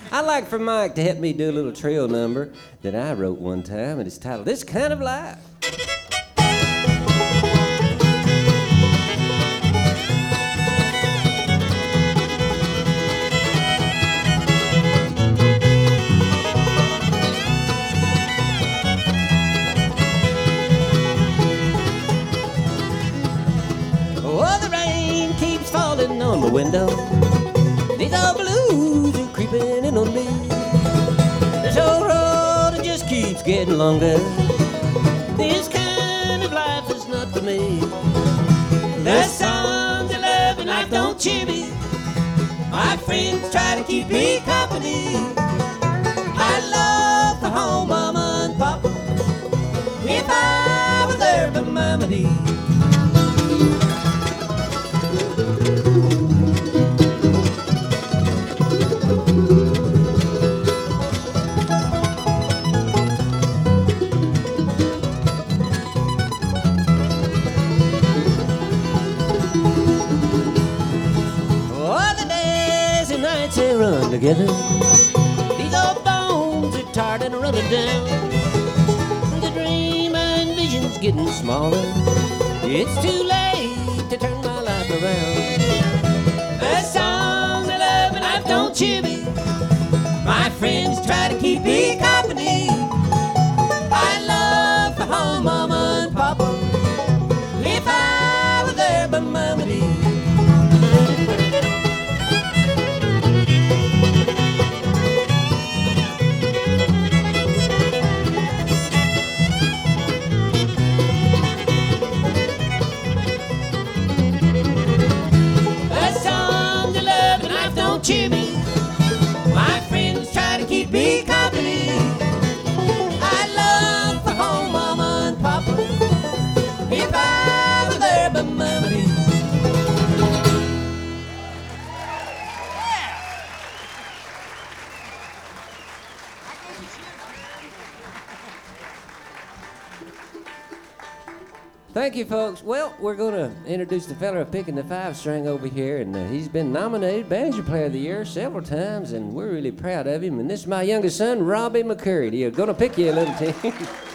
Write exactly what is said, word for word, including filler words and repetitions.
I'd like for Mike to help me do a little trail number that I wrote one time, and it's titled This Kind of Life. Oh, the rain keeps falling on the window. These old blues are creeping in on me. This old road, it just keeps getting longer. This kind of life is not for me. The songs of love and life don't cheer me. My friends try to keep me company. I love the home, mama and papa. If I was there by Mama D. They run together. These old bones are tired and running down. The dream and vision's getting smaller. It's too late to turn my life around. The songs of love and life don't cheer me. My friends try to keep me company. I love the home, mama and papa. If I were there by Mama D. Cheer me. My friends try to keep me company. I love the home, mama and papa. If I were there by Mama D. Thank you, folks. Well, we're going to introduce the fella picking the five string over here, and uh, he's been nominated Banjo Player of the Year several times, and we're really proud of him. And this is my youngest son, Robbie McCurry. He's going to pick you a little team.